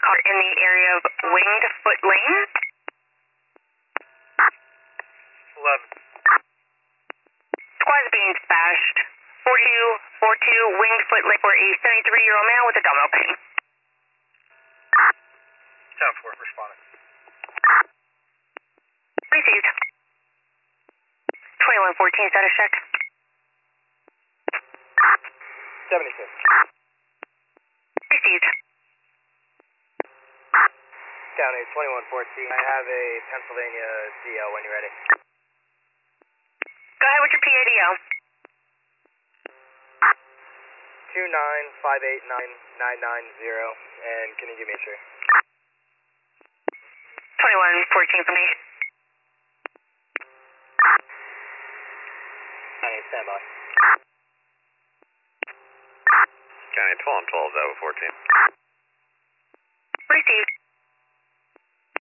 car in the area of Winged Foot Lane. 11. Squad's being dispatched. 4242 Winged Foot Lane for a 73-year-old male with abdominal pain. 10-4, responding. Received. 2114, status check. 76. Received. Down 8, 2114. I have a Pennsylvania DL when you're ready. Go ahead with your PADO. 2958990, and can you give me a tree? 2114 for me. County, standby. County 12 and 12, Bravo 14. Received.